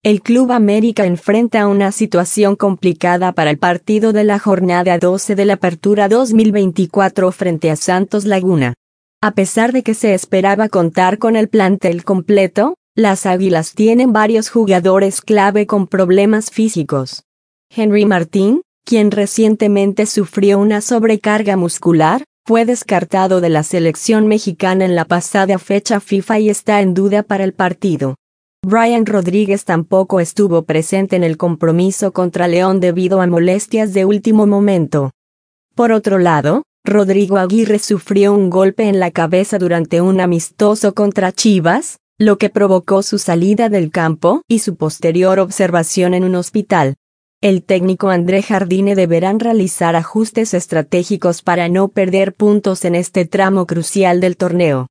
El Club América enfrenta una situación complicada para el partido de la jornada 12 de la Apertura 2024 frente a Santos Laguna. A pesar de que se esperaba contar con el plantel completo, las Águilas tienen varios jugadores clave con problemas físicos. Henry Martín, quien recientemente sufrió una sobrecarga muscular, fue descartado de la selección mexicana en la pasada fecha FIFA y está en duda para el partido. Brian Rodríguez tampoco estuvo presente en el compromiso contra León debido a molestias de último momento. Por otro lado, Rodrigo Aguirre sufrió un golpe en la cabeza durante un amistoso contra Chivas, lo que provocó su salida del campo y su posterior observación en un hospital. El técnico André Jardine deberá realizar ajustes estratégicos para no perder puntos en este tramo crucial del torneo.